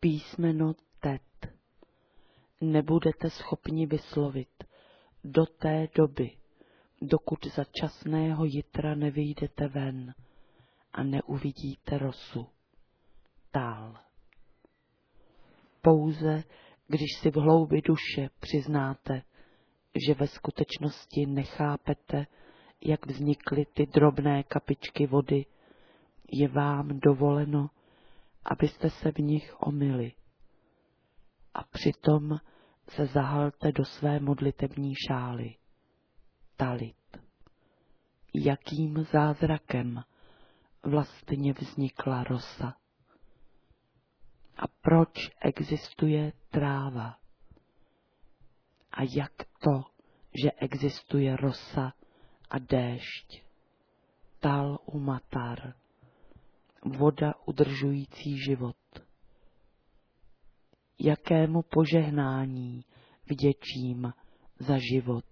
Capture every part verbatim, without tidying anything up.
Písmeno tet nebudete schopni vyslovit do té doby, dokud za časného jitra nevyjdete ven a neuvidíte rosu. Tal. Pouze když si v hloubi duše přiznáte, že ve skutečnosti nechápete, jak vznikly ty drobné kapičky vody, je vám dovoleno, abyste se v nich omyli. A přitom se zahalte do své modlitební šály. Talit. Jakým zázrakem vlastně vznikla rosa? A proč existuje tráva? A jak to, že existuje rosa a déšť? Tal umatar. Voda udržující život. Jakému požehnání vděčím za život?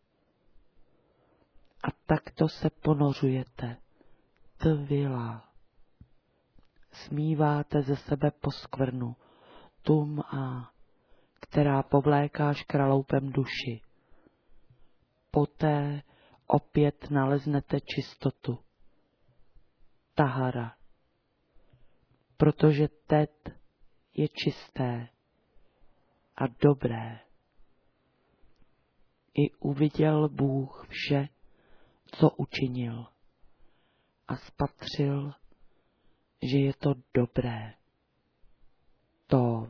A takto se ponořujete, tvila. Smíváte ze sebe poskvrnu, tum a, která povléká škraloupem duši. Poté opět naleznete čistotu. Tahara. Protože tet je čisté a dobré. I uviděl Bůh vše, co učinil, a spatřil, že je to dobré. Tov.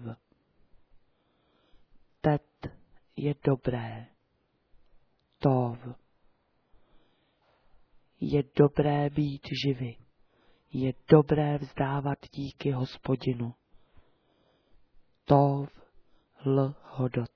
Tet je dobré. Tov. Je dobré být živi. Je dobré vzdávat díky Hospodinu. Tov l hodot.